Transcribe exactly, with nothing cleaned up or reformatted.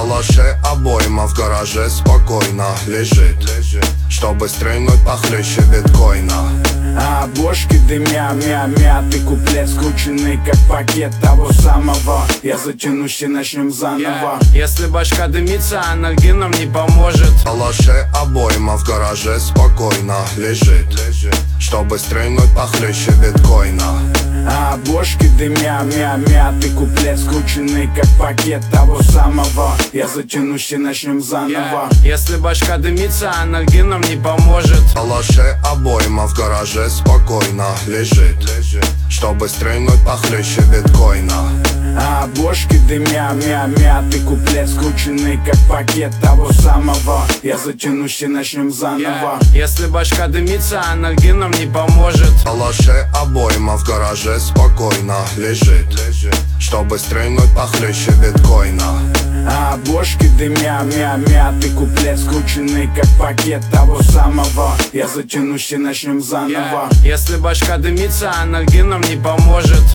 калаше, обойма в гараже спокойно лежит, чтобы стрельнуть похлеще биткоина. А обложки дымя, мя, мятый куплет, скрученный как пакет того самого. Я затянусь и начнем заново. yeah. Если башка дымится, анальгином не поможет. Калаше, обойма в гараже спокойно лежит, чтобы стрельнуть похлеще биткоина. А обложки дымя, мя, мятый куплет, скрученный как пакет того самого. Я затянусь и начнем заново. yeah. Если башка дымится, анальгином не поможет. Калаше, обойма в гараже спокойно лежит, чтобы стрельнуть похлеще биткоина. А обложки дымя, мя, мятый куплет, скрученный как пакет того самого. Я затянусь и начнем заново. yeah. Если башка дымится, анальгином не поможет. Калаше, обойма в гараже спокойно лежит, чтобы стрельнуть похлеще биткоина. А обложки дымя, мя, мятый куплет, скрученный как пакет того самого. Я затянусь и начнем заново. yeah. Если башка дымится, анальгином не поможет.